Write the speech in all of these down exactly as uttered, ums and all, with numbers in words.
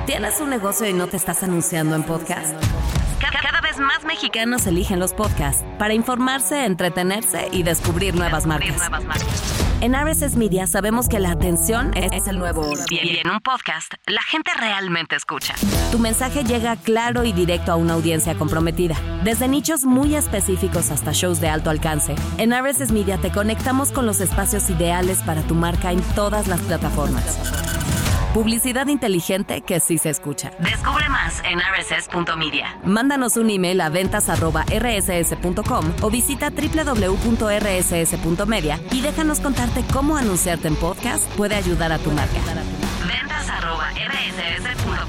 ¿Tienes un negocio y no te estás anunciando en podcast? Cada vez más mexicanos eligen los podcasts para informarse, entretenerse y descubrir nuevas marcas. En R S S Media sabemos que la atención es el nuevo oro. Y en un podcast, la gente realmente escucha. Tu mensaje llega claro y directo a una audiencia comprometida. Desde nichos muy específicos hasta shows de alto alcance, en R S S Media te conectamos con los espacios ideales para tu marca en todas las plataformas. Publicidad inteligente que sí se escucha. Descubre más en r s s punto media. Mándanos un email a ventas arroba r s s punto com o visita doble u doble u doble u punto r s s punto media y déjanos contarte cómo anunciarte en podcast puede ayudar a tu marca. ventas arroba r s s punto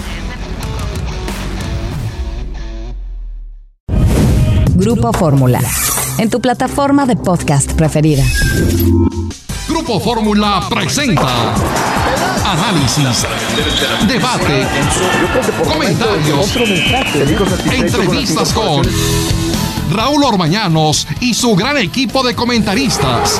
com. Grupo Fórmula. En tu plataforma de podcast preferida. Grupo Fórmula presenta análisis, debate, comentarios, entrevistas con Raúl Orbañanos y su gran equipo de comentaristas.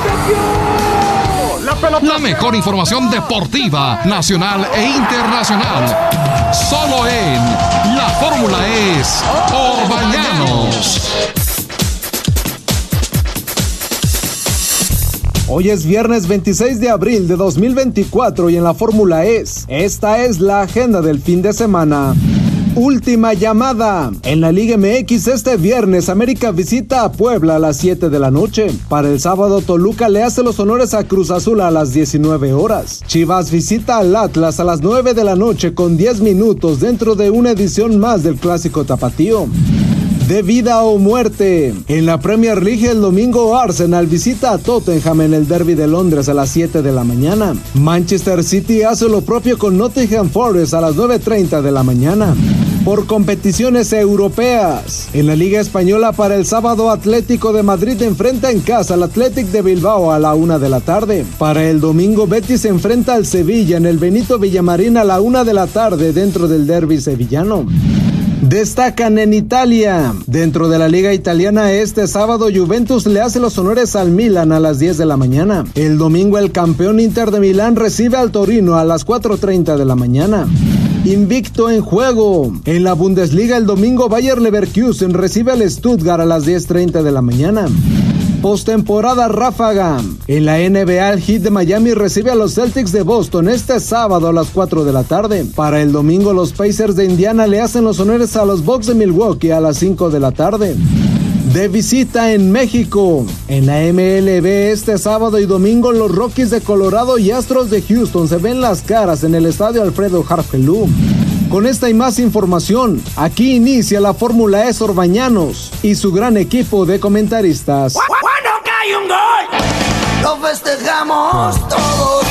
La mejor información deportiva, nacional e internacional. Solo en La Fórmula es Orbañanos. Hoy es viernes veintiséis de abril de dos mil veinticuatro y en la Fórmula es, esta es la agenda del fin de semana. Última llamada. En la Liga M X este viernes América visita a Puebla a las siete de la noche. Para el sábado Toluca le hace los honores a Cruz Azul a las diecinueve horas. Chivas visita al Atlas a las nueve de la noche con diez minutos dentro de una edición más del Clásico Tapatío. De vida o muerte. En la Premier League el domingo Arsenal visita a Tottenham en el Derby de Londres a las siete de la mañana. Manchester City hace lo propio con Nottingham Forest a las nueve treinta de la mañana. Por competiciones europeas. En la Liga Española para el sábado Atlético de Madrid enfrenta en casa al Athletic de Bilbao a la una de la tarde. Para el domingo Betis se enfrenta al Sevilla en el Benito Villamarín a la una de la tarde dentro del Derby sevillano. Destacan en Italia. Dentro de la Liga Italiana este sábado Juventus le hace los honores al Milan a las diez de la mañana. El domingo el campeón Inter de Milán recibe al Torino a las cuatro treinta de la mañana. Invicto en juego. En la Bundesliga el domingo Bayer Leverkusen recibe al Stuttgart a las diez treinta de la mañana. Postemporada ráfaga. En la N B A el Heat de Miami recibe a los Celtics de Boston este sábado a las cuatro de la tarde. Para el domingo los Pacers de Indiana le hacen los honores a los Bucks de Milwaukee a las cinco de la tarde. De visita en México. En la M L B este sábado y domingo los Rockies de Colorado y Astros de Houston se ven las caras en el estadio Alfredo Harpelú. Con esta y más información, aquí inicia la Fórmula E Orbañanos y su gran equipo de comentaristas. Cuando cae un gol, lo festejamos todos,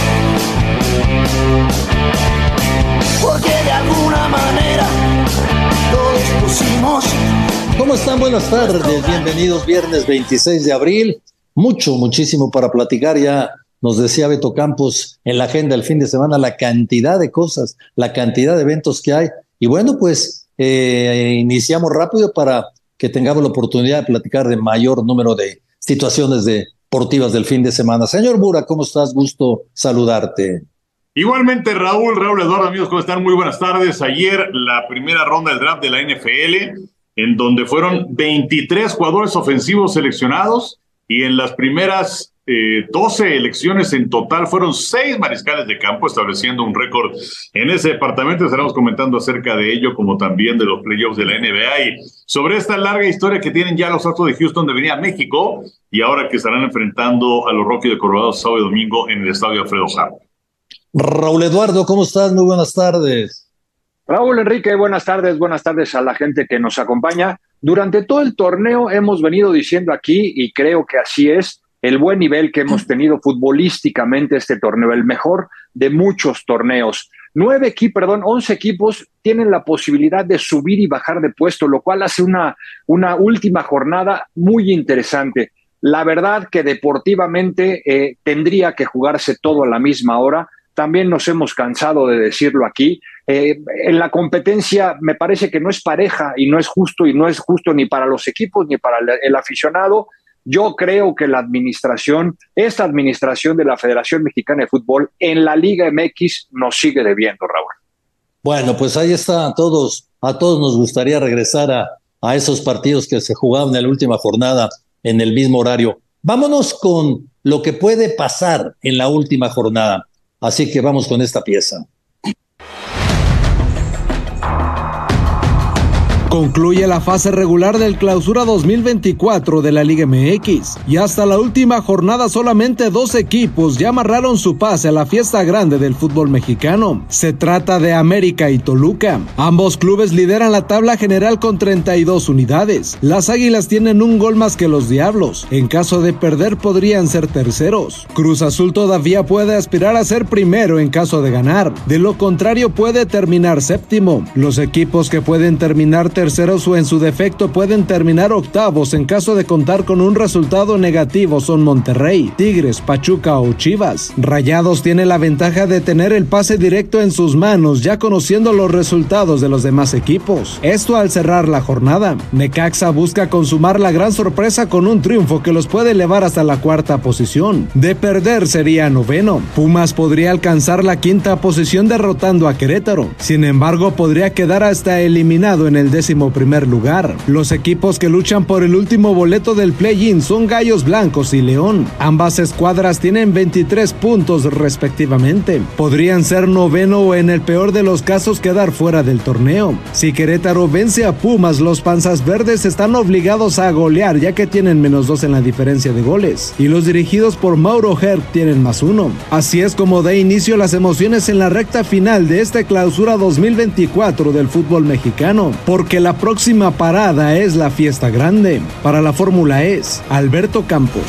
porque de alguna manera todos pusimos. ¿Cómo están? Buenas tardes, bienvenidos viernes veintiséis de abril. Mucho, muchísimo para platicar ya. Nos decía Beto Campos en la agenda el fin de semana la cantidad de cosas, la cantidad de eventos que hay. Y bueno, pues eh, iniciamos rápido para que tengamos la oportunidad de platicar de mayor número de situaciones deportivas del fin de semana. Señor Bura, ¿cómo estás? Gusto saludarte. Igualmente, Raúl, Raúl Eduardo, amigos, ¿cómo están? Muy buenas tardes. Ayer la primera ronda del draft de la N F L, en donde fueron veintitrés jugadores ofensivos seleccionados y en las primeras Eh, doce elecciones en total, fueron seis mariscales de campo, estableciendo un récord en ese departamento. Estaremos comentando acerca de ello, como también de los playoffs de la N B A y sobre esta larga historia que tienen ya los Astros de Houston de venir a México y ahora que estarán enfrentando a los Rockies de Colorado sábado y domingo en el estadio Alfredo Harp. Raúl Eduardo, ¿cómo estás? Muy buenas tardes. Raúl Enrique, buenas tardes, buenas tardes a la gente que nos acompaña. Durante todo el torneo hemos venido diciendo aquí, y creo que así es, el buen nivel que hemos tenido futbolísticamente este torneo, el mejor de muchos torneos. Nueve equipos, perdón, once equipos tienen la posibilidad de subir y bajar de puesto, lo cual hace una, una última jornada muy interesante. La verdad que deportivamente eh, tendría que jugarse todo a la misma hora. También nos hemos cansado de decirlo aquí. Eh, en la competencia me parece que no es pareja y no es justo, y no es justo ni para los equipos ni para el, el aficionado. Yo creo que la administración, esta administración de la Federación Mexicana de Fútbol en la Liga M X nos sigue debiendo, Raúl. Bueno, pues ahí está, a todos, a todos nos gustaría regresar a, a esos partidos que se jugaban en la última jornada en el mismo horario. Vámonos con lo que puede pasar en la última jornada. Así que vamos con esta pieza. Concluye la fase regular del Clausura dos mil veinticuatro de la Liga M X y hasta la última jornada solamente dos equipos ya amarraron su pase a la fiesta grande del fútbol mexicano. Se trata de América y Toluca. Ambos clubes lideran la tabla general con treinta y dos unidades. Las Águilas tienen un gol más que los Diablos. En caso de perder podrían ser terceros. Cruz Azul todavía puede aspirar a ser primero en caso de ganar. De lo contrario puede terminar séptimo. Los equipos que pueden terminar terceros o en su defecto pueden terminar octavos en caso de contar con un resultado negativo son Monterrey, Tigres, Pachuca o Chivas. Rayados tiene la ventaja de tener el pase directo en sus manos ya conociendo los resultados de los demás equipos. Esto al cerrar la jornada. Necaxa busca consumar la gran sorpresa con un triunfo que los puede elevar hasta la cuarta posición. De perder sería noveno. Pumas podría alcanzar la quinta posición derrotando a Querétaro. Sin embargo, podría quedar hasta eliminado en el décimo primer lugar. Los equipos que luchan por el último boleto del play-in son Gallos Blancos y León. Ambas escuadras tienen veintitrés puntos respectivamente. Podrían ser noveno o en el peor de los casos quedar fuera del torneo. Si Querétaro vence a Pumas, los Panzas Verdes están obligados a golear ya que tienen menos dos en la diferencia de goles y los dirigidos por Mauro Herc tienen más uno. Así es como da inicio las emociones en la recta final de esta Clausura dos mil veinticuatro del fútbol mexicano, porque la próxima parada es la fiesta grande. Para la Fórmula E, Alberto Campos.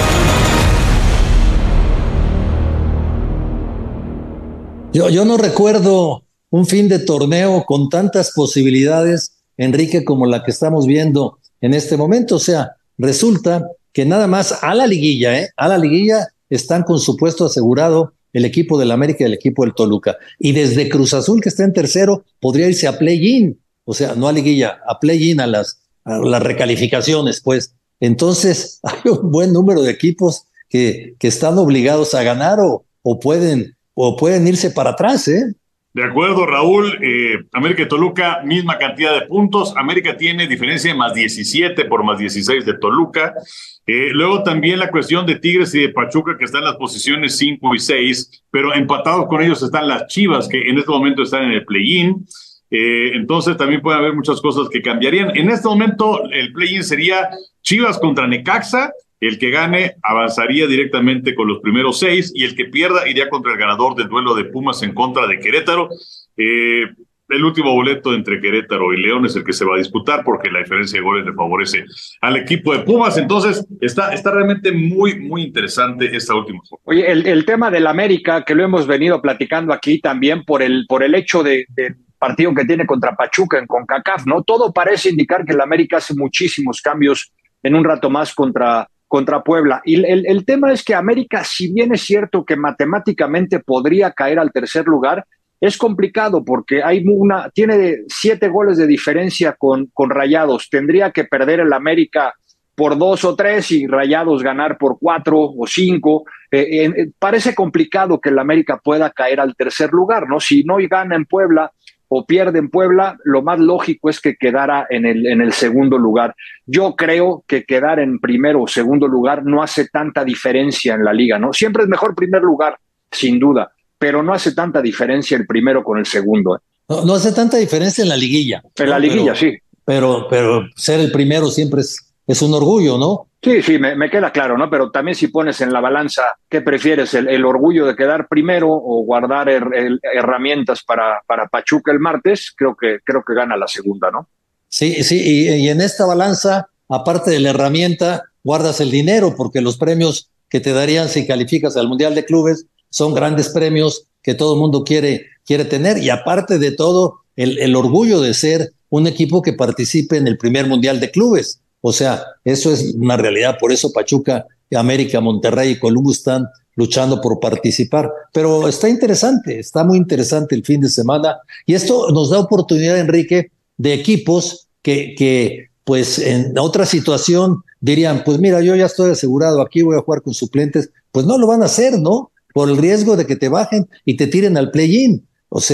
Yo, yo no recuerdo un fin de torneo con tantas posibilidades, Enrique, como la que estamos viendo en este momento. O sea, resulta que nada más a la liguilla, ¿eh? A la liguilla están con su puesto asegurado el equipo del América y el equipo del Toluca. Y desde Cruz Azul, que está en tercero, podría irse a play-in. O sea, no a liguilla, a play-in, a las, a las recalificaciones, pues. Entonces, hay un buen número de equipos que, que están obligados a ganar o, o, pueden, o pueden irse para atrás, ¿eh? De acuerdo, Raúl. Eh, América y Toluca, misma cantidad de puntos. América tiene diferencia de más diecisiete por más dieciséis de Toluca. Eh, luego también la cuestión de Tigres y de Pachuca, que están en las posiciones cinco y seis, pero empatados con ellos están las Chivas, que en este momento están en el play-in. Eh, entonces también puede haber muchas cosas que cambiarían. En este momento el play-in sería Chivas contra Necaxa. El que gane avanzaría directamente con los primeros seis y el que pierda iría contra el ganador del duelo de Pumas en contra de Querétaro. Eh, el último boleto entre Querétaro y León es el que se va a disputar porque la diferencia de goles le favorece al equipo de Pumas. Entonces está, está realmente muy, muy interesante esta última jornada. Oye, el, el tema del América, que lo hemos venido platicando aquí también por el, por el hecho de... de... partido que tiene contra Pachuca en CONCACAF, ¿no? Todo parece indicar que el América hace muchísimos cambios en un rato más contra, contra Puebla. Y el, el tema es que América, si bien es cierto que matemáticamente podría caer al tercer lugar, es complicado porque hay una, tiene siete goles de diferencia con, con Rayados. Tendría que perder el América por dos o tres y Rayados ganar por cuatro o cinco. Eh, eh, parece complicado que el América pueda caer al tercer lugar, ¿no? Si no gana en Puebla o pierde en Puebla, lo más lógico es que quedara en el, en el segundo lugar. Yo creo que quedar en primero o segundo lugar no hace tanta diferencia en la liga, ¿no? Siempre es mejor primer lugar, sin duda, pero no hace tanta diferencia el primero con el segundo, ¿eh? No, no hace tanta diferencia en la liguilla. En la liguilla, pero, sí. Pero, pero ser el primero siempre es, es un orgullo, ¿no? Sí, sí, me, me queda claro, ¿no? Pero también si pones en la balanza, ¿qué prefieres? ¿El, el orgullo de quedar primero o guardar her, her, herramientas para, para Pachuca el martes? Creo que, creo que gana la segunda, ¿no? Sí, sí, y, y en esta balanza, aparte de la herramienta, guardas el dinero, porque los premios que te darían si calificas al Mundial de Clubes son grandes premios que todo el mundo quiere, quiere tener, y aparte de todo, el, el orgullo de ser un equipo que participe en el primer Mundial de Clubes. O sea, eso es una realidad, por eso Pachuca, América, Monterrey y Columbus están luchando por participar. Pero está interesante, está muy interesante el fin de semana, y esto nos da oportunidad, Enrique, de equipos que, que pues en otra situación dirían, pues mira, yo ya estoy asegurado, aquí voy a jugar con suplentes, pues no lo van a hacer, ¿no? Por el riesgo de que te bajen y te tiren al play-in. O sea,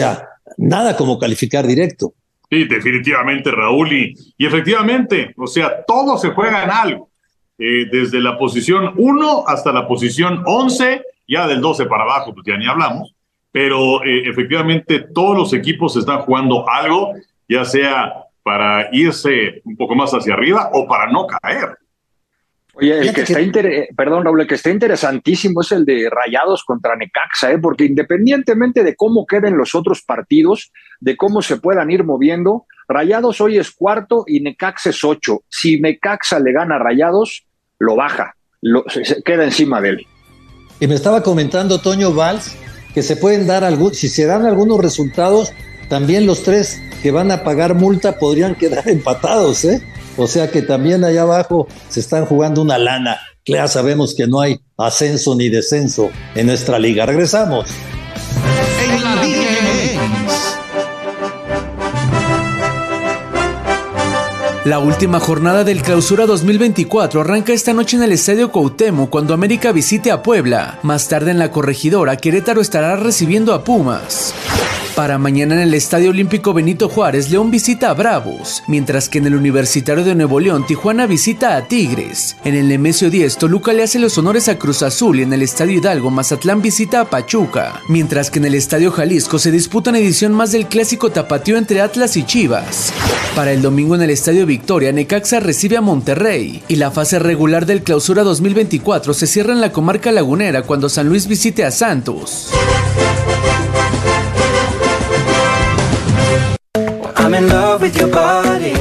nada como calificar directo. Sí, definitivamente, Raúl, y, y efectivamente, o sea, todo se juega en algo, eh, desde la posición uno hasta la posición once, ya del doce para abajo, pues ya ni hablamos, pero eh, efectivamente todos los equipos están jugando algo, ya sea para irse un poco más hacia arriba o para no caer. Oye, el que está inter... perdón, Raúl, el que está interesantísimo es el de Rayados contra Necaxa, ¿eh? Porque independientemente de cómo queden los otros partidos, de cómo se puedan ir moviendo, Rayados hoy es cuarto y Necaxa es ocho. Si Necaxa le gana a Rayados, lo baja, lo... se, se queda encima de él. Y me estaba comentando Toño Valls que se pueden dar algún, si se dan algunos resultados, también los tres que van a pagar multa podrían quedar empatados, ¿eh? O sea que también allá abajo se están jugando una lana. Ya sabemos que no hay ascenso ni descenso en nuestra liga. Regresamos. En la Liga M X. La última jornada del Clausura dos mil veinticuatro arranca esta noche en el Estadio Cuauhtémoc cuando América visite a Puebla. Más tarde en la Corregidora, Querétaro estará recibiendo a Pumas. Para mañana en el Estadio Olímpico Benito Juárez, León visita a Bravos, mientras que en el Universitario de Nuevo León, Tijuana visita a Tigres. En el Nemesio diez, Toluca le hace los honores a Cruz Azul y en el Estadio Hidalgo, Mazatlán visita a Pachuca, mientras que en el Estadio Jalisco se disputa una edición más del clásico tapatío entre Atlas y Chivas. Para el domingo en el Estadio Victoria, Necaxa recibe a Monterrey y la fase regular del Clausura dos mil veinticuatro se cierra en la comarca lagunera cuando San Luis visite a Santos. I'm in love with your body.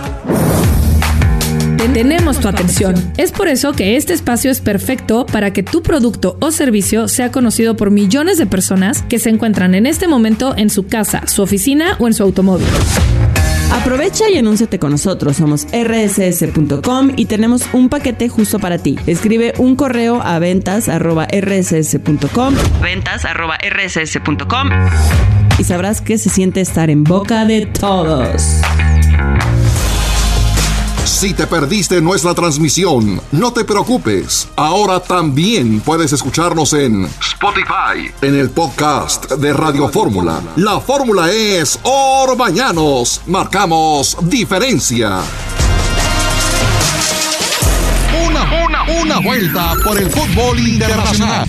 Tenemos tu atención. Es por eso que este espacio es perfecto para que tu producto o servicio sea conocido por millones de personas que se encuentran en este momento en su casa, su oficina o en su automóvil. Aprovecha y anúnciate con nosotros. Somos erre ese ese punto com y tenemos un paquete justo para ti. Escribe un correo a ventas arroba erre ese ese punto com ventas arroba erre ese ese punto com y sabrás qué se siente estar en boca de todos. Si te perdiste nuestra transmisión, no te preocupes. Ahora también puedes escucharnos en Spotify, en el podcast de Radio Fórmula. La fórmula es Orbañanos. Marcamos diferencia. Una, una, una vuelta por el fútbol internacional.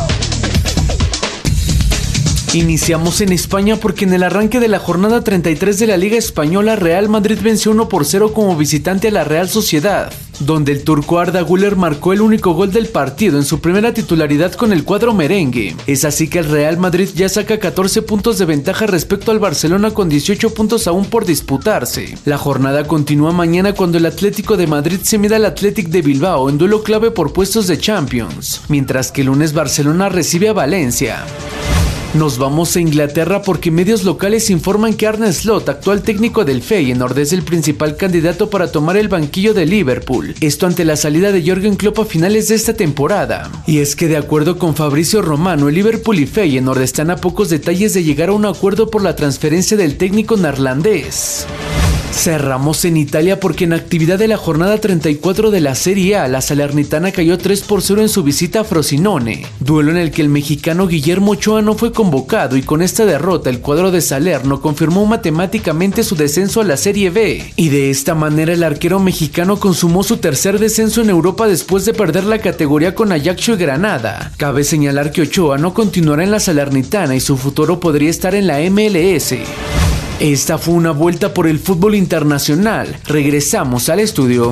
Iniciamos en España porque en el arranque de la jornada treinta y tres de la Liga Española, Real Madrid venció uno por cero como visitante a la Real Sociedad, donde el turco Arda Güler marcó el único gol del partido en su primera titularidad con el cuadro merengue. Es así que el Real Madrid ya saca catorce puntos de ventaja respecto al Barcelona con dieciocho puntos aún por disputarse. La jornada continúa mañana cuando el Atlético de Madrid se mida al Athletic de Bilbao en duelo clave por puestos de Champions, mientras que el lunes Barcelona recibe a Valencia. Nos vamos a Inglaterra porque medios locales informan que Arne Slot, actual técnico del Feyenoord, es el principal candidato para tomar el banquillo de Liverpool. Esto ante la salida de Jürgen Klopp a finales de esta temporada. Y es que de acuerdo con Fabrizio Romano, el Liverpool y Feyenoord están a pocos detalles de llegar a un acuerdo por la transferencia del técnico neerlandés. Cerramos en Italia porque en actividad de la jornada treinta y cuatro de la Serie A, la Salernitana cayó tres por cero en su visita a Frosinone, duelo en el que el mexicano Guillermo Ochoa no fue convocado y con esta derrota el cuadro de Salerno confirmó matemáticamente su descenso a la Serie B, y de esta manera el arquero mexicano consumó su tercer descenso en Europa después de perder la categoría con Ajaccio y Granada. Cabe señalar que Ochoa no continuará en la Salernitana y su futuro podría estar en la eme ele ese. Esta fue una vuelta por el fútbol internacional. Regresamos al estudio.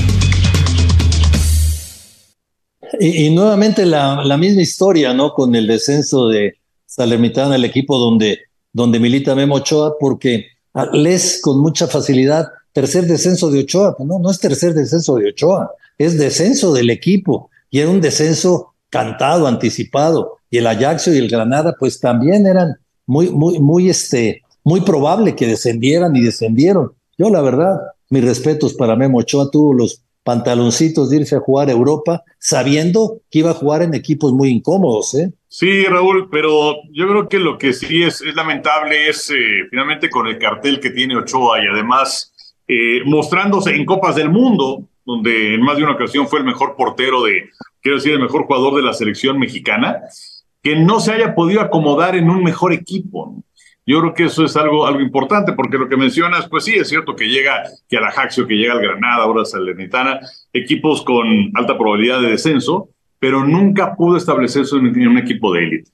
Y, y nuevamente la, la misma historia, ¿no? Con el descenso de Salernitana, el equipo donde, donde milita Memo Ochoa, porque lees con mucha facilidad tercer descenso de Ochoa. No, no es tercer descenso de Ochoa, es descenso del equipo. Y era un descenso cantado, anticipado. Y el Ajaccio y el Granada, pues también eran muy, muy, muy, este... muy probable que descendieran y descendieron. Yo, la verdad, mis respetos para Memo Ochoa, tuvo los pantaloncitos de irse a jugar a Europa, sabiendo que iba a jugar en equipos muy incómodos, ¿eh? Sí, Raúl, pero yo creo que lo que sí es, es lamentable es eh, finalmente con el cartel que tiene Ochoa y además eh, mostrándose en Copas del Mundo, donde en más de una ocasión fue el mejor portero de, quiero decir, el mejor jugador de la selección mexicana, que no se haya podido acomodar en un mejor equipo, ¿no? Yo creo que eso es algo, algo importante, porque lo que mencionas, pues sí, es cierto que llega que al Ajaxio, que llega al Granada, ahora Salernitana, equipos con alta probabilidad de descenso, pero nunca pudo establecerse en un equipo de élite.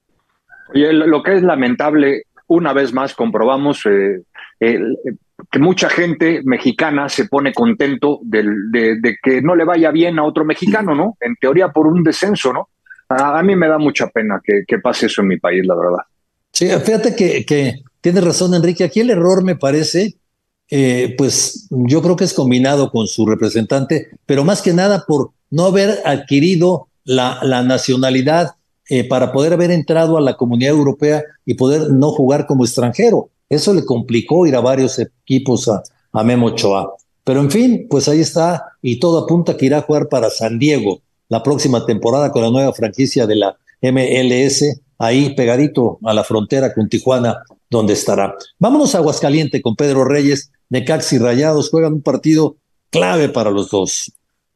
Oye, lo que es lamentable, una vez más comprobamos eh, eh, que mucha gente mexicana se pone contento de, de, de que no le vaya bien a otro mexicano, ¿no? En teoría por un descenso, ¿no? A, a mí me da mucha pena que, que pase eso en mi país, la verdad. Sí, fíjate que, que tienes razón, Enrique. Aquí el error me parece, eh, pues yo creo que es combinado con su representante, pero más que nada por no haber adquirido la, la nacionalidad eh, para poder haber entrado a la Comunidad Europea y poder no jugar como extranjero. Eso le complicó ir a varios equipos a, a Memo Ochoa. Pero en fin, pues ahí está, y todo apunta que irá a jugar para San Diego la próxima temporada con la nueva franquicia de la M L S, ahí pegadito a la frontera con Tijuana, donde estará. Vámonos a Aguascalientes con Pedro Reyes. Necaxa y Rayados juegan un partido clave para los dos.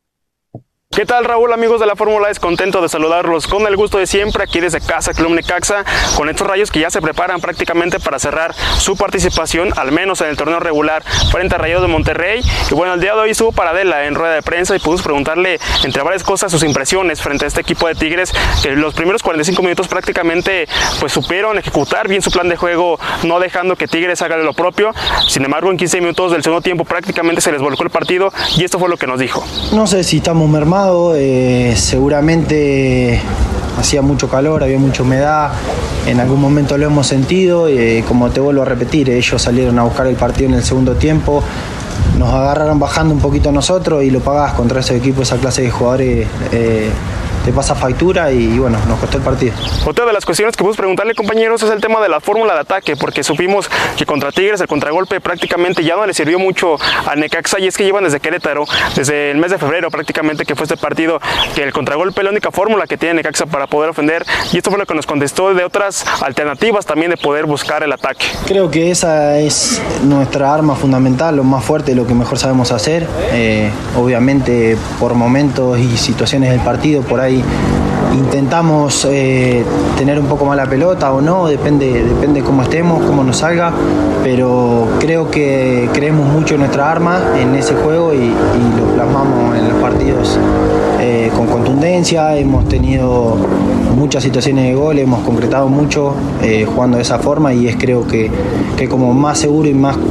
¿Qué tal, Raúl, amigos de la Fórmula E? Contento de saludarlos con el gusto de siempre aquí desde casa, Club Necaxa, con estos Rayos que ya se preparan prácticamente para cerrar su participación, al menos en el torneo regular, frente a Rayados de Monterrey. Y bueno, el día de hoy estuvo Paradela en rueda de prensa y pudimos preguntarle, entre varias cosas, sus impresiones frente a este equipo de Tigres, que los primeros cuarenta y cinco minutos prácticamente pues supieron ejecutar bien su plan de juego, no dejando que Tigres haga de lo propio. Sin embargo, en quince minutos del segundo tiempo prácticamente se les volcó el partido y esto fue lo que nos dijo. No sé si estamos mermados. Eh, seguramente hacía mucho calor, había mucha humedad, en algún momento lo hemos sentido, eh, como te vuelvo a repetir, ellos salieron a buscar el partido en el segundo tiempo, nos agarraron bajando un poquito a nosotros y lo pagás contra ese equipo, esa clase de jugadores. Eh, te pasa factura y bueno, nos costó el partido. Otra de las cuestiones que pudimos preguntarle, compañeros, es el tema de la fórmula de ataque, porque supimos que contra Tigres el contragolpe prácticamente ya no le sirvió mucho a Necaxa, y es que llevan desde Querétaro, desde el mes de febrero prácticamente que fue este partido, que el contragolpe es la única fórmula que tiene Necaxa para poder ofender, y esto fue lo que nos contestó de otras alternativas también de poder buscar el ataque. Creo que esa es nuestra arma fundamental, lo más fuerte, lo que mejor sabemos hacer. Eh, obviamente por momentos y situaciones del partido, por ahí intentamos eh, tener un poco más la pelota o no, depende, depende cómo estemos, cómo nos salga, pero creo que creemos mucho en nuestra arma, en ese juego, y, y lo plasmamos en los partidos eh, con contundencia. Hemos tenido muchas situaciones de gol, hemos concretado mucho eh, jugando de esa forma, y es creo que, que como más seguro y más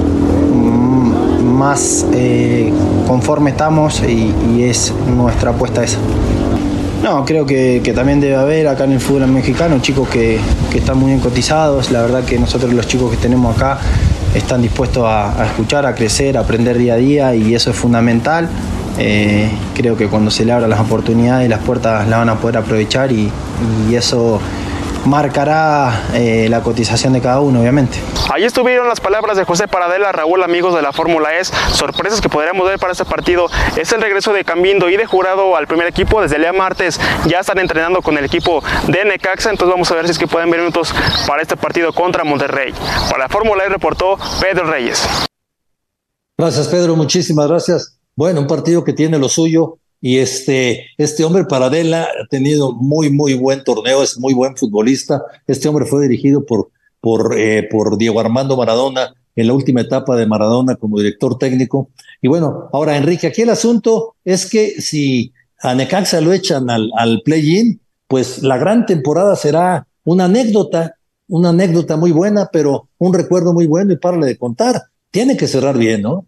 más eh, conforme estamos, y, y es nuestra apuesta esa. No, creo que, que también debe haber acá en el fútbol mexicano chicos que, que están muy bien cotizados. La verdad que nosotros, los chicos que tenemos acá, están dispuestos a, a escuchar, a crecer, a aprender día a día, y eso es fundamental. Eh, creo que cuando se le abran las oportunidades, las puertas las van a poder aprovechar, y, y eso marcará eh, la cotización de cada uno, obviamente. Ahí estuvieron las palabras de José Paradela. Raúl, amigos de la Fórmula E, sorpresas que podríamos ver para este partido es el regreso de Cambindo y de Jurado al primer equipo. Desde el día martes ya están entrenando con el equipo de Necaxa, entonces vamos a ver si es que pueden ver minutos para este partido contra Monterrey. Para la Fórmula E reportó Pedro Reyes. Gracias, Pedro, muchísimas gracias. Bueno, un partido que tiene lo suyo. Y este, este hombre Paradela ha tenido muy, muy buen torneo, es muy buen futbolista. Este hombre fue dirigido por, por, eh, por Diego Armando Maradona en la última etapa de Maradona como director técnico. Y bueno, ahora, Enrique, aquí el asunto es que si a Necaxa lo echan al, al play-in, pues la gran temporada será una anécdota, una anécdota muy buena, pero un recuerdo muy bueno, y párale de contar. Tiene que cerrar bien, ¿no?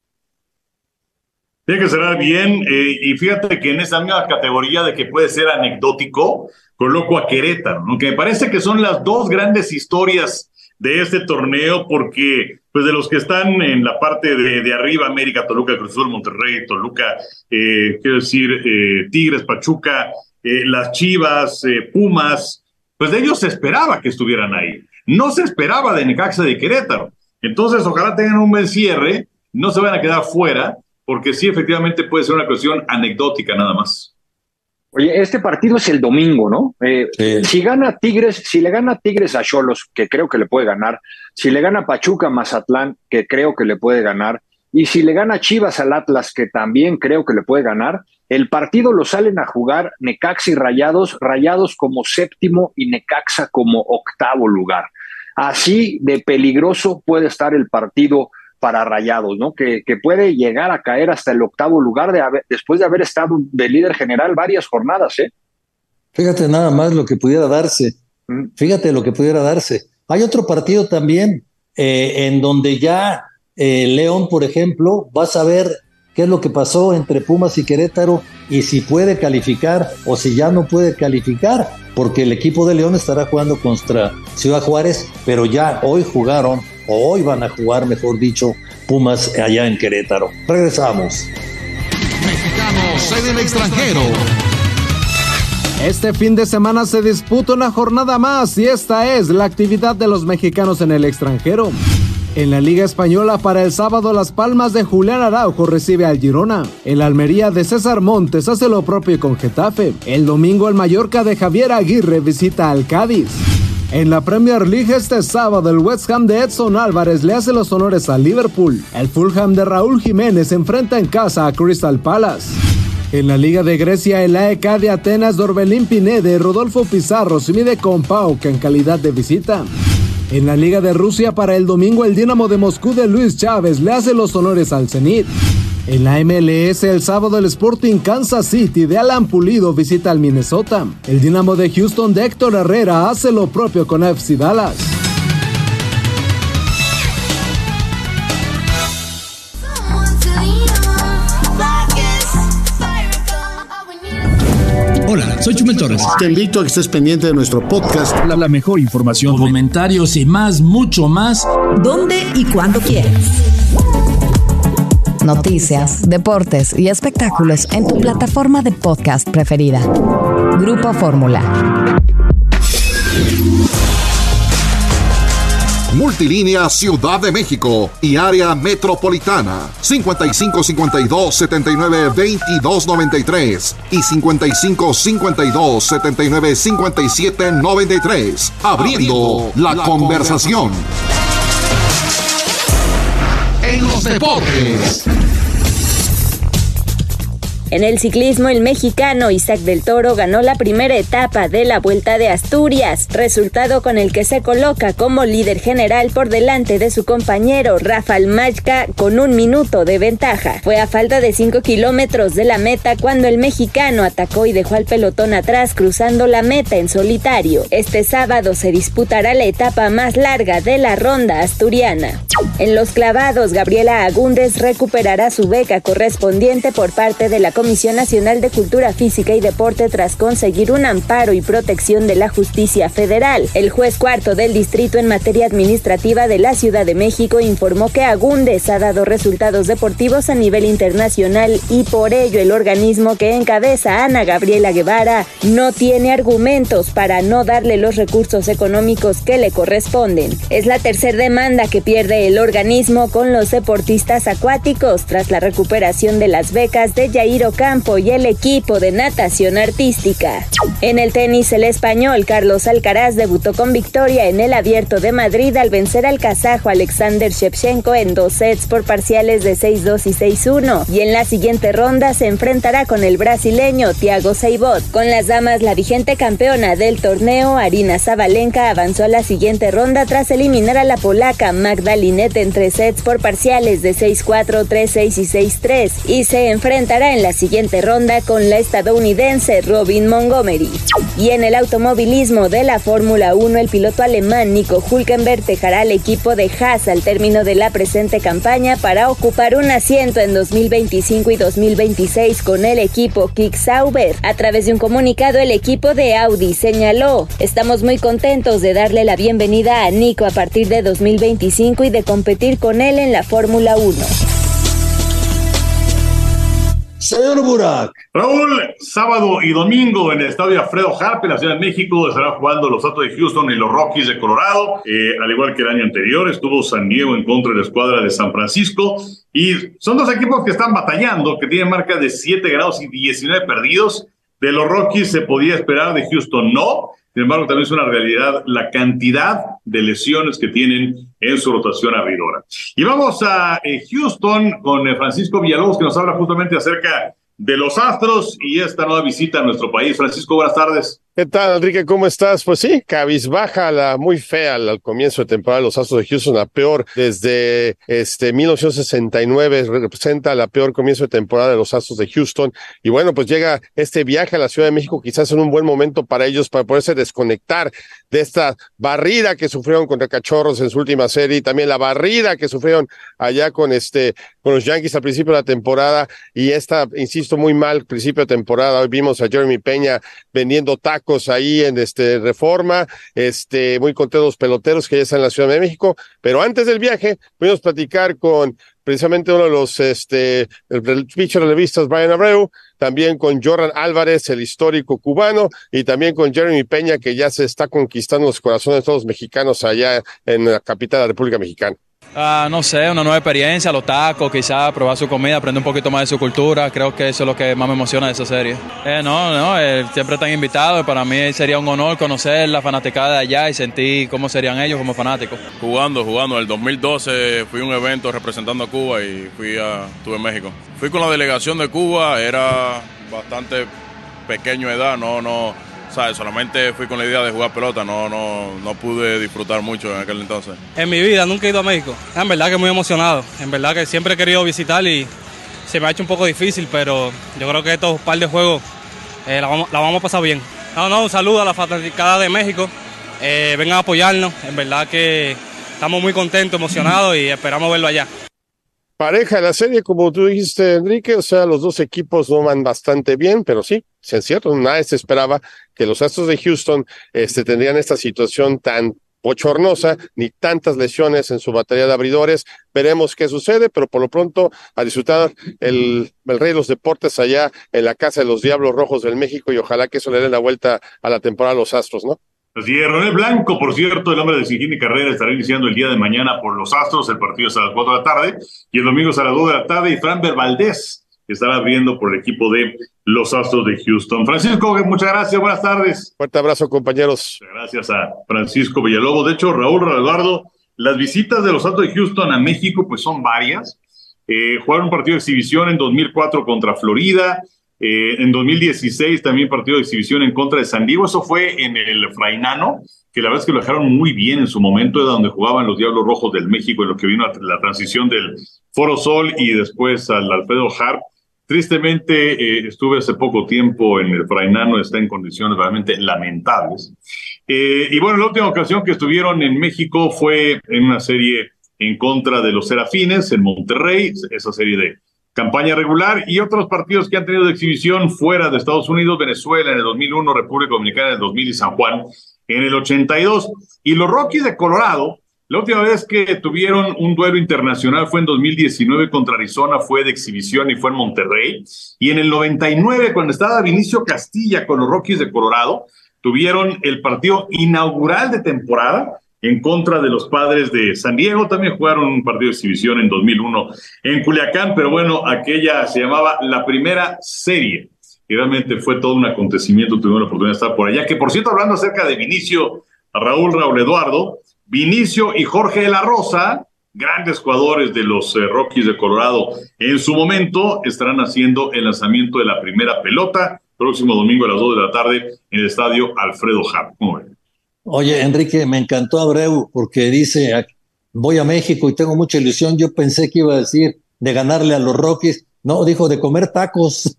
Tiene que cerrar bien, eh, y fíjate que en esa misma categoría de que puede ser anecdótico, coloco a Querétaro, ¿no? Que me parece que son las dos grandes historias de este torneo, porque pues de los que están en la parte de, de arriba, América, Toluca, Cruz Azul, Monterrey, Toluca, eh, quiero decir, eh, Tigres, Pachuca, eh, las Chivas, eh, Pumas, pues de ellos se esperaba que estuvieran ahí. No se esperaba de Necaxa, de Querétaro. Entonces, ojalá tengan un buen cierre, no se van a quedar fuera, porque sí, efectivamente puede ser una cuestión anecdótica nada más. Oye, este partido es el domingo, ¿no? Eh, sí. Si gana Tigres, si le gana Tigres a Xolos, que creo que le puede ganar, si le gana Pachuca a Mazatlán, que creo que le puede ganar, y si le gana Chivas al Atlas, que también creo que le puede ganar, el partido lo salen a jugar Necaxa y Rayados, Rayados como séptimo y Necaxa como octavo lugar. Así de peligroso puede estar el partido para Rayados, ¿no? Que, que puede llegar a caer hasta el octavo lugar de haber, después de haber estado de líder general varias jornadas, ¿eh? Fíjate nada más lo que pudiera darse. Fíjate lo que pudiera darse. Hay otro partido también eh, en donde ya eh, León, por ejemplo, va a saber qué es lo que pasó entre Pumas y Querétaro y si puede calificar o si ya no puede calificar, porque el equipo de León estará jugando contra Ciudad Juárez, pero ya hoy jugaron, o hoy van a jugar, mejor dicho, Pumas allá en Querétaro. Regresamos. Mexicanos en el extranjero. Este fin de semana se disputa una jornada más y esta es la actividad de los mexicanos en el extranjero. En la Liga Española para el sábado Las Palmas de Julián Araujo recibe al Girona. El Almería de César Montes hace lo propio con Getafe. El domingo el Mallorca de Javier Aguirre visita al Cádiz. En la Premier League este sábado el West Ham de Edson Álvarez le hace los honores al Liverpool. El Fulham de Raúl Jiménez enfrenta en casa a Crystal Palace. En la Liga de Grecia, el A E K de Atenas de Orbelín Pineda y Rodolfo Pizarro se mide con PAOK en calidad de visita. En la Liga de Rusia para el domingo, el Dinamo de Moscú de Luis Chávez le hace los honores al Zenit. En la M L S el sábado el Sporting Kansas City de Alan Pulido visita al Minnesota. El Dinamo de Houston de Héctor Herrera hace lo propio con F C Dallas. Hola, soy Chumel Torres. Te invito a que estés pendiente de nuestro podcast. La, la mejor información, comentarios y más, mucho más. ¿Dónde y cuándo quieras? Noticias, deportes y espectáculos en tu plataforma de podcast preferida. Grupo Fórmula. Multilínea Ciudad de México y área metropolitana cincuenta y cinco cincuenta y dos setenta y nueve veintidós noventa y tres y cincuenta y cinco cincuenta y dos setenta y nueve cincuenta y siete noventa y tres. Abriendo la, la conversación. En los deportes. En el ciclismo, el mexicano Isaac del Toro ganó la primera etapa de la Vuelta de Asturias, resultado con el que se coloca como líder general por delante de su compañero Rafał Majka con un minuto de ventaja. Fue a falta de cinco kilómetros de la meta cuando el mexicano atacó y dejó al pelotón atrás cruzando la meta en solitario. Este sábado se disputará la etapa más larga de la ronda asturiana. En los clavados, Gabriela Agúndez recuperará su beca correspondiente por parte de la Comisión Nacional de Cultura Física y Deporte tras conseguir un amparo y protección de la justicia federal. El juez cuarto del distrito en materia administrativa de la Ciudad de México informó que Agúndez ha dado resultados deportivos a nivel internacional y por ello el organismo que encabeza Ana Gabriela Guevara no tiene argumentos para no darle los recursos económicos que le corresponden. Es la tercera demanda que pierde el organismo con los deportistas acuáticos tras la recuperación de las becas de Jair Ocampo y el equipo de natación artística. En el tenis, el español Carlos Alcaraz debutó con victoria en el Abierto de Madrid al vencer al kazajo Alexander Shevchenko en dos sets por parciales de seis dos y seis uno, y en la siguiente ronda se enfrentará con el brasileño Thiago Seyboth. Con las damas, la vigente campeona del torneo, Aryna Sabalenka, avanzó a la siguiente ronda tras eliminar a la polaca Magda Linette en tres sets por parciales de seis cuatro, tres seis y seis tres, y se enfrentará en la siguiente ronda con la estadounidense Robin Montgomery. Y en el automovilismo de la Fórmula uno, el piloto alemán Nico Hülkenberg dejará al equipo de Haas al término de la presente campaña para ocupar un asiento en dos mil veinticinco y dos mil veintiséis con el equipo Kick Sauber. A través de un comunicado, el equipo de Audi señaló: "Estamos muy contentos de darle la bienvenida a Nico a partir de dos mil veinticinco y de competir con él en la Fórmula uno". Señor Burak. Raúl, sábado y domingo en el estadio Alfredo Harpe, en la Ciudad de México, estarán jugando los Astros de Houston y los Rockies de Colorado. Eh, al igual que el año anterior, estuvo San Diego en contra de la escuadra de San Francisco. Y son dos equipos que están batallando, que tienen marca de siete ganados y diecinueve perdidos. De los Rockies se podía esperar, de Houston no. Sin embargo, también es una realidad la cantidad de lesiones que tienen en su rotación abridora. Y vamos a eh, Houston con eh, Francisco Villalobos, que nos habla justamente acerca de los Astros y esta nueva visita a nuestro país. Francisco, buenas tardes. ¿Qué tal, Enrique? ¿Cómo estás? Pues sí, cabizbaja, la muy fea al, al comienzo de temporada de los Astros de Houston, la peor desde este mil novecientos sesenta y nueve, representa la peor comienzo de temporada de los Astros de Houston. Y bueno, pues llega este viaje a la Ciudad de México, quizás en un buen momento para ellos, para poderse desconectar de esta barrida que sufrieron contra Cachorros en su última serie, y también la barrida que sufrieron allá con este con los Yankees al principio de la temporada, y esta, insisto, muy mal principio de temporada. Hoy vimos a Jeremy Peña vendiendo tacos ahí en este Reforma, este muy contentos peloteros que ya están en la Ciudad de México. Pero antes del viaje pudimos platicar con precisamente uno de los este el, el pitcher relevistas, Brian Abreu, también con Jordan Álvarez, el histórico cubano, y también con Jeremy Peña, que ya se está conquistando los corazones de todos los mexicanos allá en la capital de la República Mexicana. Uh, no sé, una nueva experiencia, los tacos, quizás probar su comida, aprender un poquito más de su cultura. Creo que eso es lo que más me emociona de esa serie. Eh, no, no, eh, siempre están invitados. Para mí sería un honor conocer la fanaticada de allá y sentir cómo serían ellos como fanáticos. Jugando, jugando. En el dos mil doce fui a un evento representando a Cuba y fui a, estuve en México. Fui con la delegación de Cuba, era bastante pequeño de edad, no, no, ¿sabes? Solamente fui con la idea de jugar pelota, no, no, no pude disfrutar mucho en aquel entonces. En mi vida nunca he ido a México, en verdad que muy emocionado, en verdad que siempre he querido visitar y se me ha hecho un poco difícil, pero yo creo que estos par de juegos eh, la, vamos, la vamos a pasar bien. No, no, un saludo a la fanaticada de México, eh, vengan a apoyarnos, en verdad que estamos muy contentos, emocionados y esperamos verlo allá. Pareja de la serie, como tú dijiste, Enrique, o sea, los dos equipos no van bastante bien, pero sí, es cierto, nadie se esperaba que los Astros de Houston este, tendrían esta situación tan bochornosa, ni tantas lesiones en su batería de abridores. Veremos qué sucede, pero por lo pronto a disfrutar el, el rey de los deportes allá en la casa de los Diablos Rojos del México, y ojalá que eso le dé la vuelta a la temporada a los Astros, ¿no? Así es, Ronel Blanco, por cierto, el hombre de Sigini Carrera, estará iniciando el día de mañana por los Astros. El partido es a las cuatro de la tarde y el domingo es a las dos de la tarde. Y Framber Valdés estará abriendo por el equipo de los Astros de Houston. Francisco, muchas gracias, buenas tardes. Fuerte abrazo, compañeros. Muchas gracias a Francisco Villalobos. De hecho, Raúl, Raúl Eduardo, las visitas de los Astros de Houston a México pues son varias. Eh, jugaron un partido de exhibición en dos mil cuatro contra Florida. Eh, en dos mil dieciséis también partido de exhibición en contra de San Diego. Eso fue en el Frainano, que la verdad es que lo dejaron muy bien en su momento, era donde jugaban los Diablos Rojos del México, en lo que vino a la transición del Foro Sol y después al Alfredo Harp. Tristemente eh, estuve hace poco tiempo en el Frainano, está en condiciones realmente lamentables. Eh, y bueno, la última ocasión que estuvieron en México fue en una serie en contra de los Serafines en Monterrey, esa serie de campaña regular, y otros partidos que han tenido de exhibición fuera de Estados Unidos, Venezuela en el dos mil uno, República Dominicana en el dos mil y San Juan en el ochenta y dos. Y los Rockies de Colorado, la última vez que tuvieron un duelo internacional fue en dos mil diecinueve contra Arizona, fue de exhibición y fue en Monterrey. Y en el noventa y nueve, cuando estaba Vinicio Castilla con los Rockies de Colorado, tuvieron el partido inaugural de temporada en contra de los Padres de San Diego. También jugaron un partido de exhibición en dos mil uno en Culiacán, pero bueno, aquella se llamaba la primera serie, y realmente fue todo un acontecimiento. Tuvimos la oportunidad de estar por allá, que por cierto, hablando acerca de Vinicio, Raúl, Raúl Eduardo, Vinicio y Jorge de la Rosa, grandes jugadores de los eh, Rockies de Colorado, en su momento estarán haciendo el lanzamiento de la primera pelota, próximo domingo a las dos de la tarde en el estadio Alfredo Harp. ¿Cómo ven? Oye, Enrique, me encantó Abreu porque dice, voy a México y tengo mucha ilusión. Yo pensé que iba a decir de ganarle a los Rockies. No, dijo de comer tacos.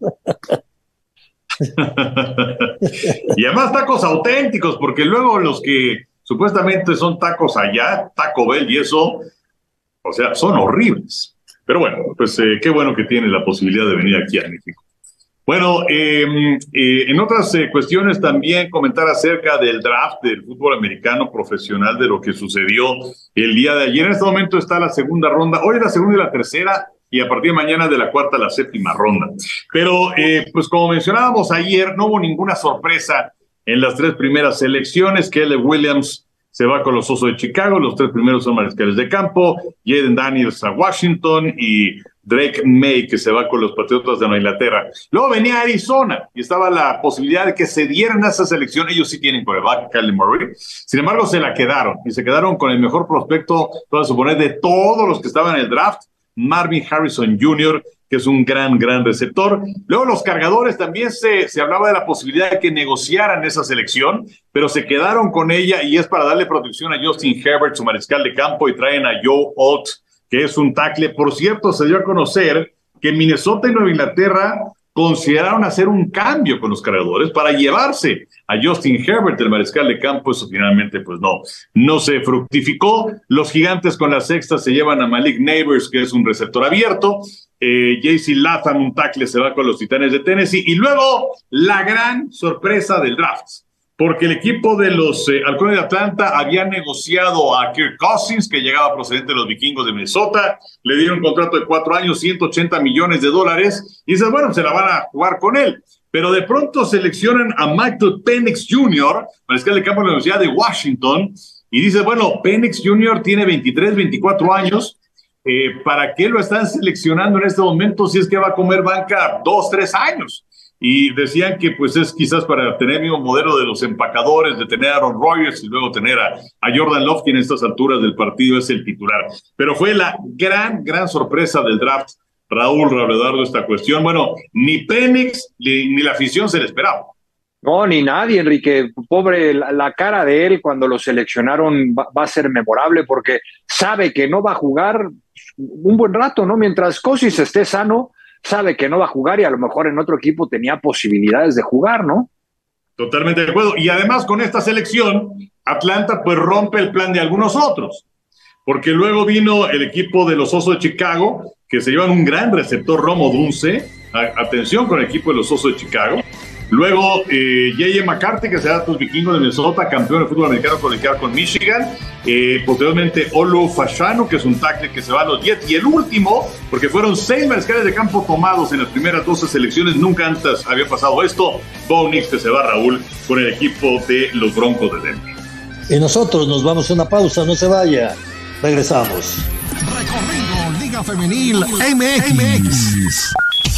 Y además tacos auténticos, porque luego los que supuestamente son tacos allá, Taco Bell y eso, o sea, son horribles. Pero bueno, pues eh, qué bueno que tiene la posibilidad de venir aquí a México. Bueno, eh, eh, en otras eh, cuestiones también comentar acerca del draft del fútbol americano profesional, de lo que sucedió el día de ayer. En este momento está la segunda ronda, hoy la segunda y la tercera, y a partir de mañana de la cuarta a la séptima ronda. Pero, eh, pues como mencionábamos ayer, no hubo ninguna sorpresa en las tres primeras selecciones. Caleb Williams se va con los Osos de Chicago, los tres primeros son mariscales de campo, Jaden Daniels a Washington y Drake May, que se va con los Patriotas de Nueva Inglaterra. Luego venía Arizona y estaba la posibilidad de que se dieran a esa selección. Ellos sí tienen quarterback, Kyler Murray. Sin embargo, se la quedaron y se quedaron con el mejor prospecto, puedo suponer, de todos los que estaban en el draft, Marvin Harrison junior, que es un gran, gran receptor. Luego los Cargadores también se, se hablaba de la posibilidad de que negociaran esa selección, pero se quedaron con ella y es para darle protección a Justin Herbert, su mariscal de campo, y traen a Joe Alt, que es un tackle. Por cierto, se dio a conocer que Minnesota y Nueva Inglaterra consideraron hacer un cambio con los Cargadores para llevarse a Justin Herbert, el mariscal de campo. Eso finalmente pues no, no se fructificó. Los Gigantes con la sexta se llevan a Malik Neighbors, que es un receptor abierto. Eh, J C Latham, un tackle, se va con los Titanes de Tennessee. Y luego la gran sorpresa del draft, porque el equipo de los eh, Halcones de Atlanta había negociado a Kirk Cousins, que llegaba procedente de los Vikingos de Minnesota. Le dieron un contrato de cuatro años, ciento ochenta millones de dólares, y dices, bueno, se la van a jugar con él. Pero de pronto seleccionan a Michael Penix junior, mariscal de campo de la Universidad de Washington, y dices, bueno, Penix junior tiene veintitrés, veinticuatro años, eh, ¿para qué lo están seleccionando en este momento si es que va a comer banca dos, tres años? Y decían que pues es quizás para tener el mismo modelo de los empacadores, de tener a Aaron Rodgers y luego tener a, a Jordan Love, que en estas alturas del partido es el titular. Pero fue la gran, gran sorpresa del draft, Raúl, Raúl Eduardo, esta cuestión. Bueno, ni Penix ni, ni la afición se le esperaba. No, ni nadie, Enrique. Pobre, la, la cara de él cuando lo seleccionaron va, va a ser memorable porque sabe que no va a jugar un buen rato, ¿no? Mientras Cousins esté sano, sabe que no va a jugar y a lo mejor en otro equipo tenía posibilidades de jugar, ¿no? Totalmente de acuerdo. Y además con esta selección, Atlanta pues rompe el plan de algunos otros, porque luego vino el equipo de los Osos de Chicago, que se llevan un gran receptor, Romo Dunce. A- atención con el equipo de los Osos de Chicago. Luego eh, J J McCarthy, que será tus Vikingos de Minnesota, campeón de fútbol americano colegial con Michigan. Eh, posteriormente Olu Fashanu, que es un tackle que se va a los Jets. Y el último, porque fueron seis mariscales de campo tomados en las primeras doce selecciones, nunca antes había pasado esto, Bo Nix, que se va, Raúl, con el equipo de los Broncos de Denver. Y nosotros nos vamos a una pausa, no se vaya, regresamos. Recorrido Liga Femenil M X.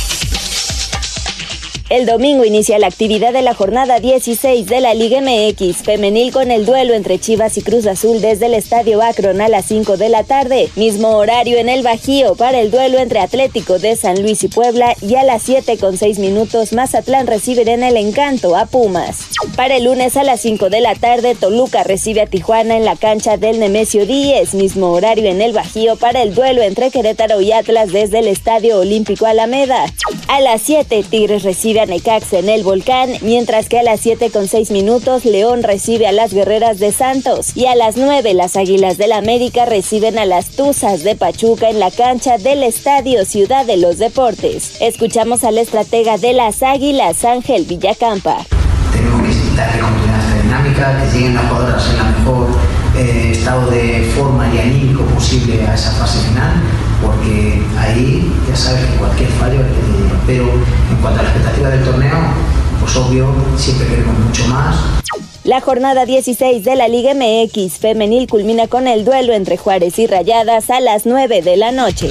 El domingo inicia la actividad de la jornada dieciséis de la Liga M X femenil con el duelo entre Chivas y Cruz Azul desde el Estadio Akron a las cinco de la tarde. Mismo horario en el Bajío para el duelo entre Atlético de San Luis y Puebla, y a las siete con seis minutos Mazatlán recibe en el Encanto a Pumas. Para el lunes a las cinco de la tarde Toluca recibe a Tijuana en la cancha del Nemesio Díez. Mismo horario en el Bajío para el duelo entre Querétaro y Atlas desde el Estadio Olímpico Alameda. A las siete Tigres recibe a Necaxa en el Volcán, mientras que a las siete con seis minutos León recibe a las Guerreras de Santos, y a las nueve las Águilas del América reciben a las Tuzas de Pachuca en la cancha del Estadio Ciudad de los Deportes. Escuchamos al estratega de las Águilas, Ángel Villacampa. Tenemos que intentar continuar esta dinámica, que lleguen las jugadoras en el mejor eh, estado de forma y anímico posible a esa fase final, porque ahí ya sabes que cualquier fallo, pero en cuanto a la expectativa del torneo, pues obvio, siempre queremos mucho más. La jornada dieciséis de la Liga M X femenil culmina con el duelo entre Juárez y Rayadas a las nueve de la noche.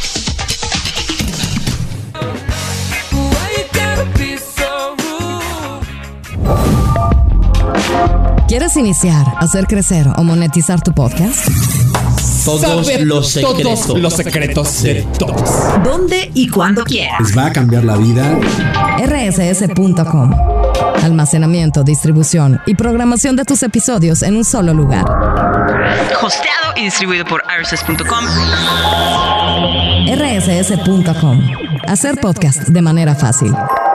¿Quieres iniciar, hacer crecer o monetizar tu podcast? Todos Saber los secretos. Todos los secretos de todos. ¿Dónde y cuándo quieras? ¿Les va a cambiar la vida? R S S punto com. Almacenamiento, distribución y programación de tus episodios en un solo lugar. Hosteado y distribuido por R S S punto com. R S S punto com. Hacer podcast de manera fácil.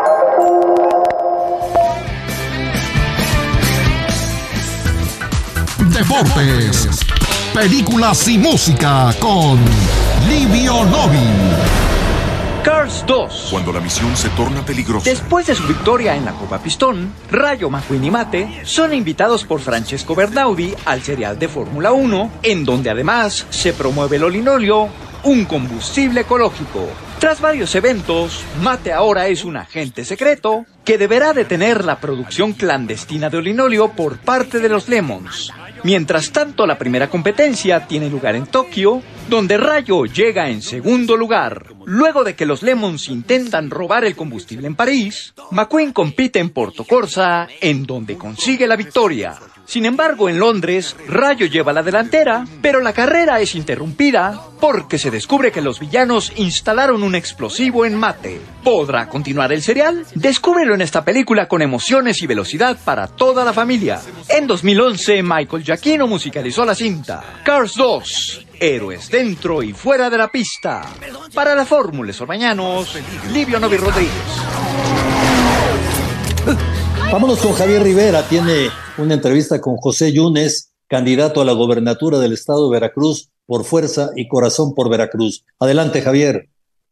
Deportes, películas y música con Livio Novi. Cars dos. Cuando la misión se torna peligrosa. Después de su victoria en la Copa Pistón, Rayo McQueen y Mate son invitados por Francesco Bernaudi al serial de Fórmula uno, en donde además se promueve el olinolio, un combustible ecológico. Tras varios eventos, Mate ahora es un agente secreto que deberá detener la producción clandestina de olinolio por parte de los Lemons. Mientras tanto, la primera competencia tiene lugar en Tokio, donde Rayo llega en segundo lugar. Luego de que los Lemons intentan robar el combustible en París, McQueen compite en Portocorsa, en donde consigue la victoria. Sin embargo, en Londres, Rayo lleva la delantera, pero la carrera es interrumpida porque se descubre que los villanos instalaron un explosivo en Mate. ¿Podrá continuar el serial? Descúbrelo en esta película con emociones y velocidad para toda la familia. En dos mil once, Michael Giacchino musicalizó la cinta Cars dos, héroes dentro y fuera de la pista. Para la Fórmula Sorbañanos, Livio Novi Rodríguez. Vámonos con Javier Rivera, tiene una entrevista con José Yunes, candidato a la gobernatura del estado de Veracruz por Fuerza y Corazón por Veracruz. Adelante, Javier.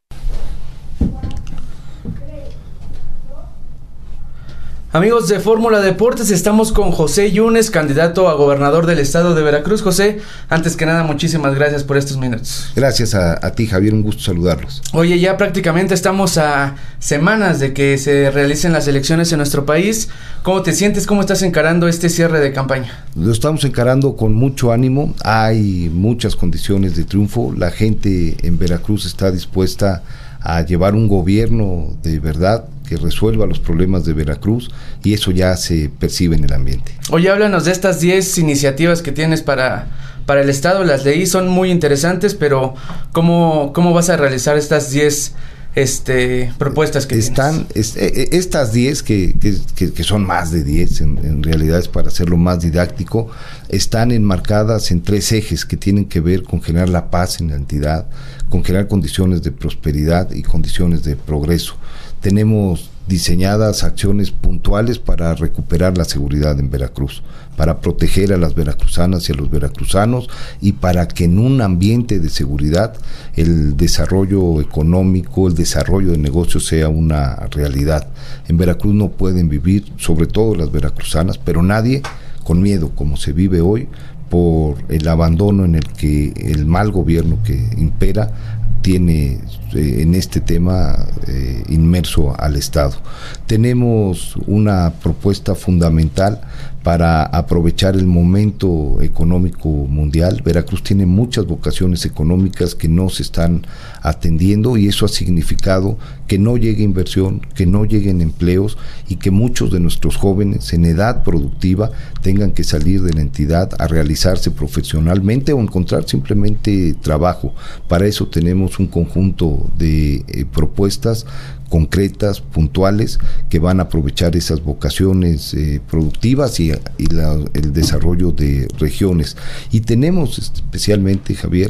Amigos de Fórmula Deportes, estamos con José Yunes, candidato a gobernador del estado de Veracruz. José, antes que nada, muchísimas gracias por estos minutos. Gracias a, a ti, Javier, un gusto saludarlos. Oye, ya prácticamente estamos a semanas de que se realicen las elecciones en nuestro país. ¿Cómo te sientes? ¿Cómo estás encarando este cierre de campaña? Lo estamos encarando con mucho ánimo, hay muchas condiciones de triunfo, la gente en Veracruz está dispuesta a llevar un gobierno de verdad que resuelva los problemas de Veracruz, y eso ya se percibe en el ambiente. Oye, háblanos de estas diez iniciativas que tienes para, para el estado. Las leí, son muy interesantes, pero ¿cómo, cómo vas a realizar estas diez este, propuestas que están tienes? Es, estas diez, que, que, que, que son más de diez, en, en realidad es para hacerlo más didáctico, están enmarcadas en tres ejes que tienen que ver con generar la paz en la entidad, con generar condiciones de prosperidad y condiciones de progreso. Tenemos diseñadas acciones puntuales para recuperar la seguridad en Veracruz, para proteger a las veracruzanas y a los veracruzanos, y para que en un ambiente de seguridad el desarrollo económico, el desarrollo de negocios sea una realidad. En Veracruz no pueden vivir, sobre todo las veracruzanas, pero nadie con miedo como se vive hoy, por el abandono en el que el mal gobierno que impera tiene eh, en este tema eh, inmerso al Estado. Tenemos una propuesta fundamental para aprovechar el momento económico mundial. Veracruz tiene muchas vocaciones económicas que no se están atendiendo, y eso ha significado que no llegue inversión, que no lleguen empleos, y que muchos de nuestros jóvenes en edad productiva tengan que salir de la entidad a realizarse profesionalmente o encontrar simplemente trabajo. Para eso tenemos un conjunto de eh, propuestas concretas, puntuales, que van a aprovechar esas vocaciones eh, productivas y, y la, el desarrollo de regiones. Y tenemos especialmente, Javier,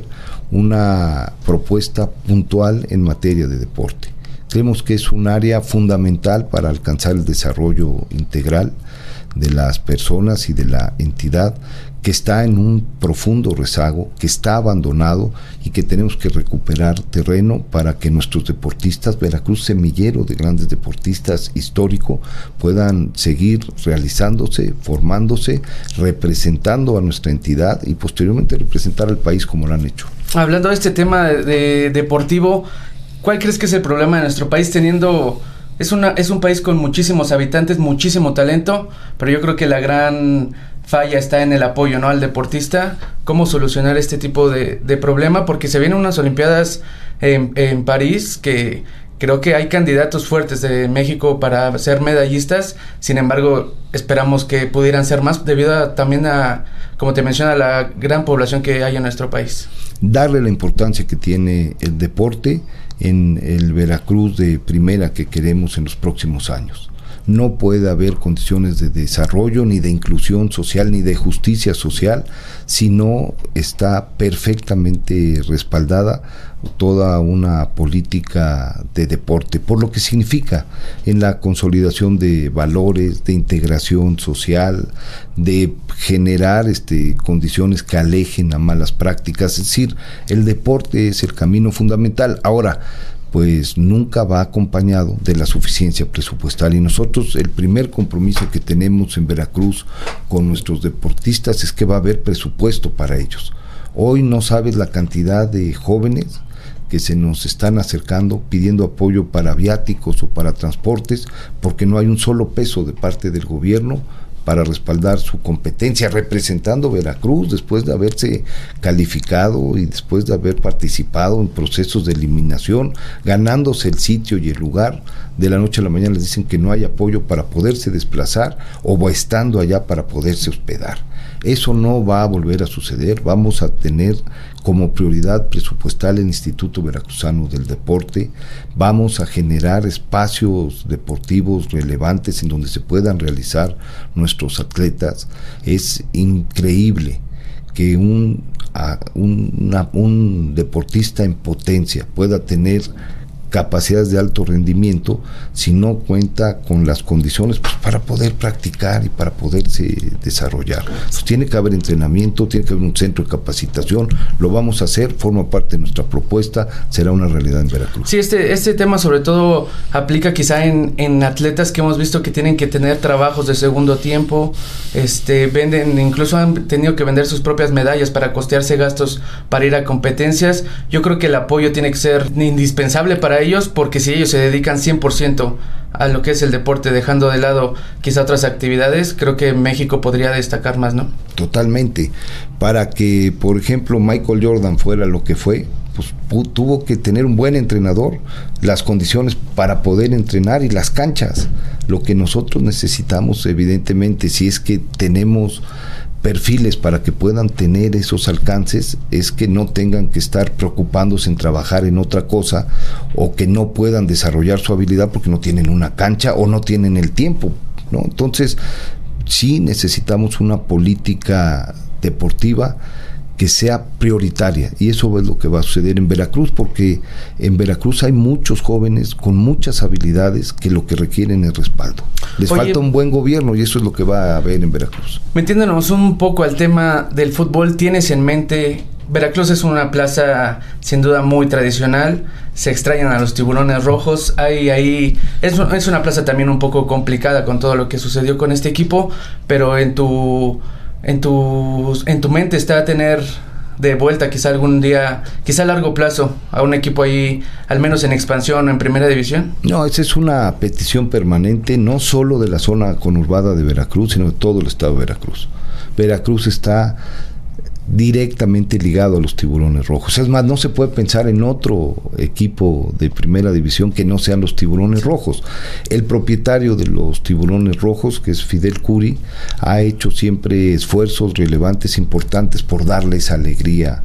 una propuesta puntual en materia de deporte. Creemos que es un área fundamental para alcanzar el desarrollo integral de las personas y de la entidad, que está en un profundo rezago, que está abandonado, y que tenemos que recuperar terreno para que nuestros deportistas, Veracruz, semillero de grandes deportistas histórico, puedan seguir realizándose, formándose, representando a nuestra entidad y posteriormente representar al país como lo han hecho. Hablando de este tema de, de deportivo, ¿cuál crees que es el problema de nuestro país teniendo... Es, una, es un país con muchísimos habitantes, muchísimo talento, pero yo creo que la gran falla está en el apoyo, ¿no?, al deportista? ¿Cómo solucionar este tipo de, de problema? Porque se vienen unas Olimpiadas en, en París, que creo que hay candidatos fuertes de México para ser medallistas. Sin embargo, esperamos que pudieran ser más, debido a, también a, como te menciona, la gran población que hay en nuestro país. Darle la importancia que tiene el deporte en el Veracruz de primera que queremos en los próximos años. No puede haber condiciones de desarrollo, ni de inclusión social, ni de justicia social, si no está perfectamente respaldada toda una política de deporte, por lo que significa en la consolidación de valores, de integración social, de generar este, condiciones que alejen a malas prácticas. Es decir, el deporte es el camino fundamental. Ahora, pues nunca va acompañado de la suficiencia presupuestal, y nosotros el primer compromiso que tenemos en Veracruz con nuestros deportistas es que va a haber presupuesto para ellos. Hoy no sabes la cantidad de jóvenes que se nos están acercando pidiendo apoyo para viáticos o para transportes, porque no hay un solo peso de parte del gobierno para respaldar su competencia, representando Veracruz después de haberse calificado y después de haber participado en procesos de eliminación, ganándose el sitio y el lugar. De la noche a la mañana les dicen que no hay apoyo para poderse desplazar o estando allá para poderse hospedar. Eso no va a volver a suceder. Vamos a tener como prioridad presupuestal el Instituto Veracruzano del Deporte. Vamos a generar espacios deportivos relevantes en donde se puedan realizar nuestros atletas. Es increíble que un, a, un, una, un deportista en potencia pueda tener capacidades de alto rendimiento si no cuenta con las condiciones pues, para poder practicar y para poderse desarrollar. Pues, tiene que haber entrenamiento, tiene que haber un centro de capacitación, lo vamos a hacer, forma parte de nuestra propuesta, será una realidad en Veracruz. Sí, este, este tema sobre todo aplica quizá en, en atletas que hemos visto que tienen que tener trabajos de segundo tiempo, este, venden, incluso han tenido que vender sus propias medallas para costearse gastos para ir a competencias. Yo creo que el apoyo tiene que ser indispensable para ellos, porque si ellos se dedican cien por ciento a lo que es el deporte, dejando de lado quizá otras actividades, creo que México podría destacar más, ¿no? Totalmente. Para que, por ejemplo, Michael Jordan fuera lo que fue, pues tuvo que tener un buen entrenador, las condiciones para poder entrenar y las canchas. Lo que nosotros necesitamos, evidentemente, si es que tenemos perfiles para que puedan tener esos alcances, es que no tengan que estar preocupándose en trabajar en otra cosa o que no puedan desarrollar su habilidad porque no tienen una cancha o no tienen el tiempo, ¿no? Entonces, sí necesitamos una política deportiva que sea prioritaria, y eso es lo que va a suceder en Veracruz, porque en Veracruz hay muchos jóvenes con muchas habilidades que lo que requieren es respaldo. Les Oye, falta un buen gobierno y eso es lo que va a haber en Veracruz. Metiéndonos un poco al tema del fútbol, ¿tienes en mente? Veracruz es una plaza sin duda muy tradicional, se extrañan a los tiburones rojos, hay ahí es, es una plaza también un poco complicada con todo lo que sucedió con este equipo, pero en tu en tu en tu mente está tener de vuelta quizá algún día, quizá a largo plazo, a un equipo ahí, al menos en expansión o en primera división? No, esa es una petición permanente, no solo de la zona conurbada de Veracruz, sino de todo el estado de Veracruz. Veracruz está directamente ligado a los tiburones rojos. Es más, no se puede pensar en otro equipo de primera división que no sean los tiburones rojos. El propietario de los tiburones rojos, que es Fidel Curi, ha hecho siempre esfuerzos relevantes, importantes por darles alegría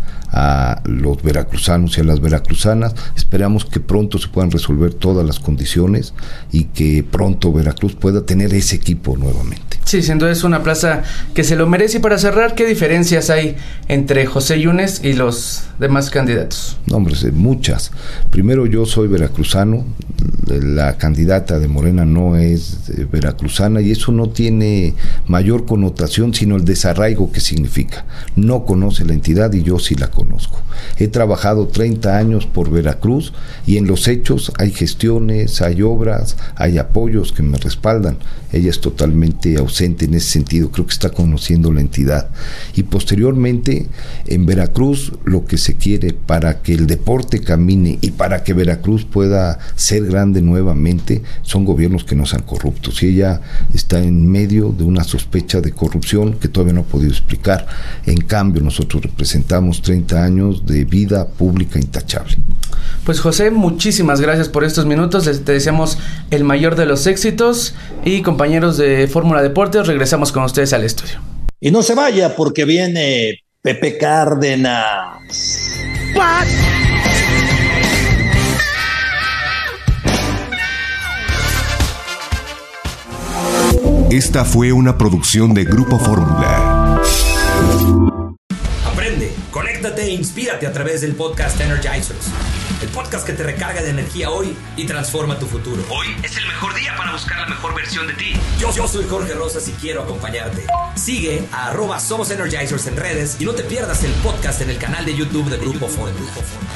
a los veracruzanos y a las veracruzanas. Esperamos que pronto se puedan resolver todas las condiciones y que pronto Veracruz pueda tener ese equipo nuevamente. Sí, sin duda es una plaza que se lo merece. Y para cerrar, ¿qué diferencias hay entre José Yunes y los demás candidatos? No, hombre, muchas. Primero, yo soy veracruzano, la candidata de Morena no es veracruzana y eso no tiene mayor connotación sino el desarraigo que significa. No conoce la entidad y yo sí la conozco. He trabajado treinta años por Veracruz y en los hechos hay gestiones, hay obras, hay apoyos que me respaldan. Ella es totalmente ausente en ese sentido, creo que está conociendo la entidad. Y posteriormente, en Veracruz, lo que se quiere para que el deporte camine y para que Veracruz pueda ser grande nuevamente, son gobiernos que no sean corruptos. Y ella está en medio de una sospecha de corrupción que todavía no ha podido explicar. En cambio, nosotros representamos treinta años de vida pública intachable. Pues José, muchísimas gracias por estos minutos, te deseamos el mayor de los éxitos y compañeros de Fórmula Deportes, regresamos con ustedes al estudio. Y no se vaya porque viene Pepe Cárdenas. ¿What? Esta fue una producción de Grupo Fórmula. Aprende, conéctate e inspírate a través del podcast Energizers, el podcast que te recarga de energía hoy y transforma tu futuro. Hoy es el mejor día para buscar la mejor versión de ti. Yo, yo soy Jorge Rosas y quiero acompañarte. Sigue a arroba Somos Energizers en redes y no te pierdas el podcast en el canal de YouTube de Grupo Fórmula.